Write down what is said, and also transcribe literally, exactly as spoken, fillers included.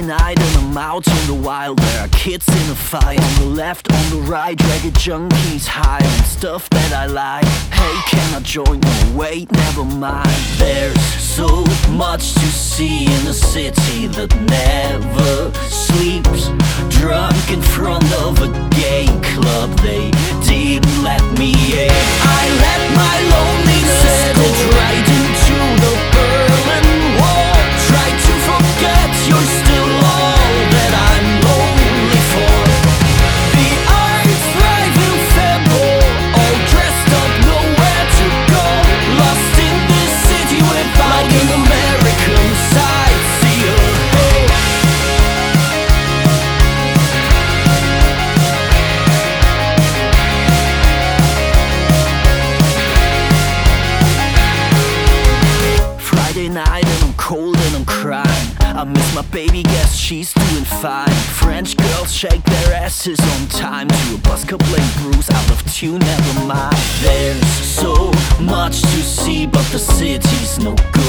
Friday night and I'm out in the wild. There are kids in a fight on the left, on the right, ragged junkies high on stuff that I like. Hey, can I join? No, wait, never mind. There's so much to see in a city that never sleeps. Drunk in front of a gay club, they didn't let me in. I let my loneliness go right into the Berlin Wall. Try to forget you're still all that I'm lonely for. The eyes thrive in February, all dressed up, nowhere to go. Lost in this city without an American sightseer. Hey. Friday night and I'm cold and I'm crying. I miss my baby, guess she's doing fine. French girls shake their asses on time to a busker playing Bruce out of tune, never mind. There's so much to see, but the city's no good.